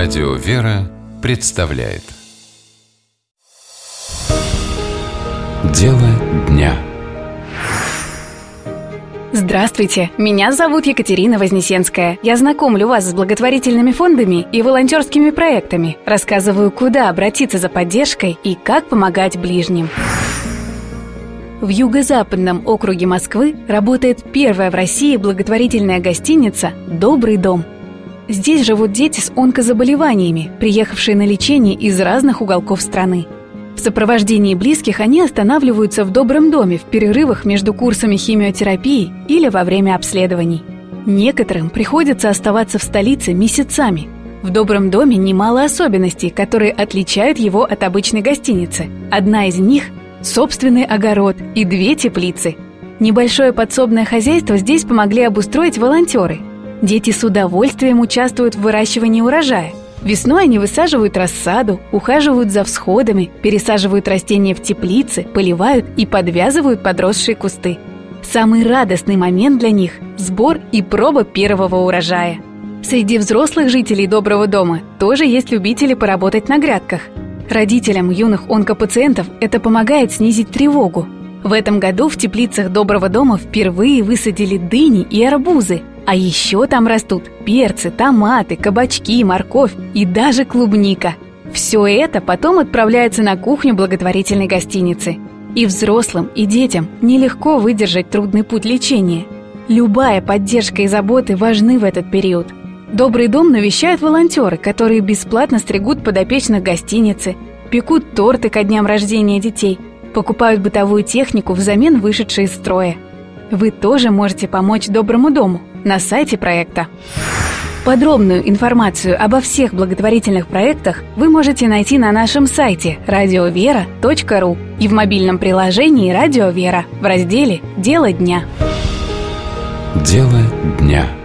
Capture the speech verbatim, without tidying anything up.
Радио «Вера» представляет Дело дня. Здравствуйте, меня зовут Екатерина Вознесенская. Я знакомлю вас с благотворительными фондами и волонтерскими проектами, рассказываю, куда обратиться за поддержкой и как помогать ближним. В юго-западном округе Москвы работает первая в России благотворительная гостиница «Добрый дом». Здесь живут дети с онкозаболеваниями, приехавшие на лечение из разных уголков страны. В сопровождении близких они останавливаются в Добром доме в перерывах между курсами химиотерапии или во время обследований. Некоторым приходится оставаться в столице месяцами. В Добром доме немало особенностей, которые отличают его от обычной гостиницы. Одна из них – собственный огород и две теплицы. Небольшое подсобное хозяйство здесь помогли обустроить волонтеры. Дети с удовольствием участвуют в выращивании урожая. Весной они высаживают рассаду, ухаживают за всходами, пересаживают растения в теплицы, поливают и подвязывают подросшие кусты. Самый радостный момент для них – сбор и проба первого урожая. Среди взрослых жителей Доброго дома тоже есть любители поработать на грядках. Родителям юных онкопациентов это помогает снизить тревогу. В этом году в теплицах Доброго дома впервые высадили дыни и арбузы. А еще там растут перцы, томаты, кабачки, морковь и даже клубника. Все это потом отправляется на кухню благотворительной гостиницы. И взрослым, и детям нелегко выдержать трудный путь лечения. Любая поддержка и заботы важны в этот период. Добрый дом навещают волонтеры, которые бесплатно стригут подопечных гостиницы, пекут торты ко дням рождения детей, покупают бытовую технику взамен вышедшей из строя. Вы тоже можете помочь Доброму дому на сайте проекта. Подробную информацию обо всех благотворительных проектах вы можете найти на нашем сайте радио вера точка ру и в мобильном приложении «Радио Вера» в разделе «Дело дня». Дело дня.